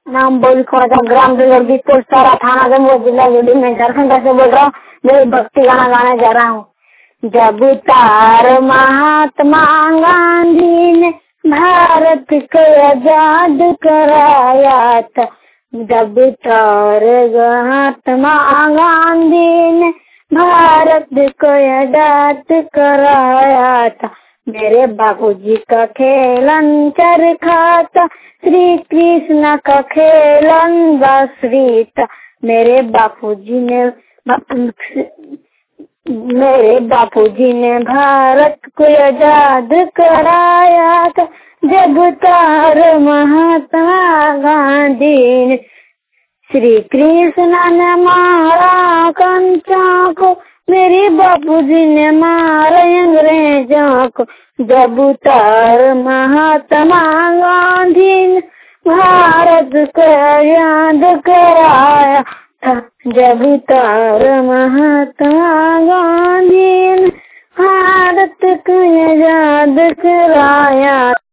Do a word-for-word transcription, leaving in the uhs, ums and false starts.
नाम बोल खोजा ग्राम बीरपुर सारा थाना जम्मू जिला यूडी में झारखंड से बोल रहा हूँ। मैं भक्ति गाना गाने जा रहा हूँ। जब तार महात्मा गांधी ने भारत को आजाद कराया था, जब तार महात्मा गांधी ने भारत को आजाद कराया था, मेरे बापूजी का खेलन चरखा था, श्री कृष्ण का खेलन बांसुरी था। मेरे बापूजी ने मेरे बापूजी ने भारत को आजाद कराया था, जब तार महात्मा गांधी ने श्री कृष्ण ने मारा कंचा को, मेरे बापूजी ने मारा अंग्रेजों को, जब तार महात्मा गांधी ने भारत को आजाद कराया था, जब तार महात्मा गांधी ने भारत को आजाद कराया।